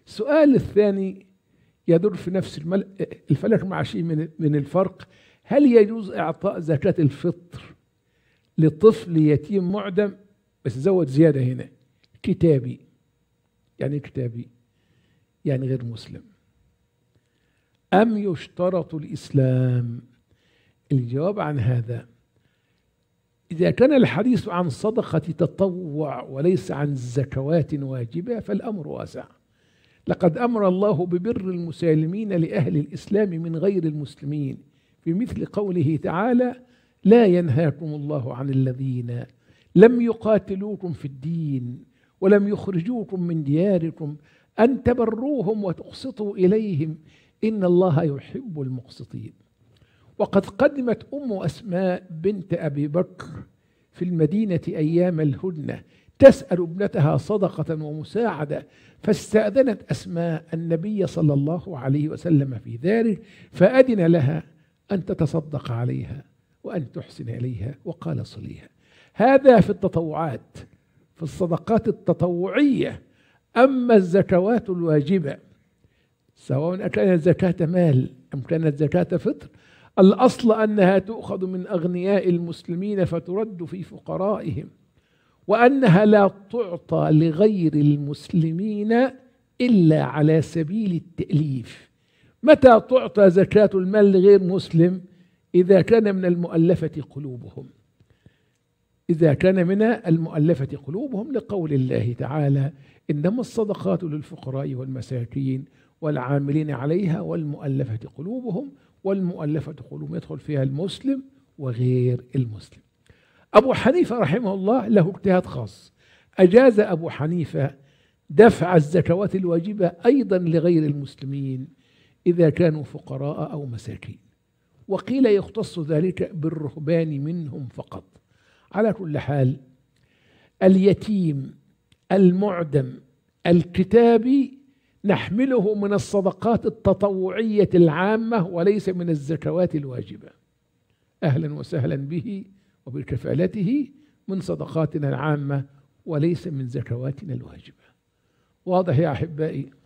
السؤال الثاني يدور في نفس الفلك مع شيء من الفرق. هل يجوز إعطاء زكاة الفطر لطفل يتيم معدم؟ بس زود زيادة هنا، كتابي. يعني كتابي يعني غير مسلم. أم يشترط الإسلام؟ الجواب عن هذا: إذا كان الحديث عن صدقة تطوع وليس عن زكوات واجبة فالأمر واسع. لقد أمر الله ببر المسالمين لأهل الإسلام من غير المسلمين، في مثل قوله تعالى: لا ينهاكم الله عن الذين لم يقاتلوكم في الدين ولم يخرجوكم من دياركم أن تبروهم وتقسطوا إليهم إن الله يحب المقسطين. وقد قدمت أم أسماء بنت أبي بكر في المدينة أيام الهدنة تسأل ابنتها صدقة ومساعدة، فاستأذنت أسماء النبي صلى الله عليه وسلم في ذلك، فأذن لها أن تتصدق عليها وأن تحسن إليها، وقال صليها. هذا في التطوعات، في الصدقات التطوعية. أما الزكوات الواجبة سواء كانت زكاة مال أم كانت زكاة فطر، الأصل أنها تؤخذ من أغنياء المسلمين فترد في فقرائهم، وأنها لا تعطى لغير المسلمين إلا على سبيل التأليف. متى تعطى زكاة المال لغير مسلم؟ إذا كان من المؤلفة قلوبهم، إذا كان من المؤلفة قلوبهم، لقول الله تعالى: إنما الصدقات للفقراء والمساكين والعاملين عليها والمؤلفة قلوبهم. والمؤلفة قلوبهم يدخل فيها المسلم وغير المسلم. أبو حنيفة رحمه الله له اجتهاد خاص، أجاز أبو حنيفة دفع الزكوات الواجبة أيضا لغير المسلمين إذا كانوا فقراء أو مساكين، وقيل يختص ذلك بالرهبان منهم فقط. على كل حال، اليتيم المعدم الكتابي نحمله من الصدقات التطوعية العامة وليس من الزكوات الواجبة. أهلا وسهلا به وبكفالته من صدقاتنا العامة وليس من زكواتنا الواجبة. واضح يا أحبائي؟